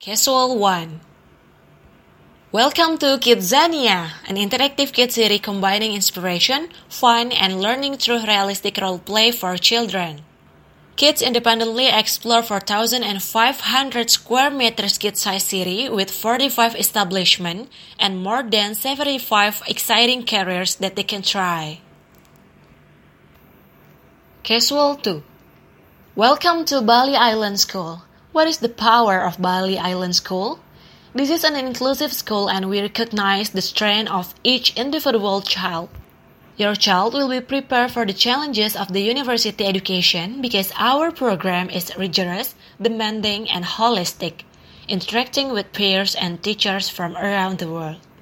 Casual 1. Welcome to Kidzania, an interactive kid series combining inspiration, fun, and learning through realistic role-play for children. Kids independently explore 4,500 square meters kid-size series with 45 establishments and more than 75 exciting careers that they can try. Casual 2. Welcome to Bali Island School. What is the power of Bali Island School? This is an inclusive school and we recognize the strength of each individual child. Your child will be prepared for the challenges of the university education because our program is rigorous, demanding, and holistic, interacting with peers and teachers from around the world.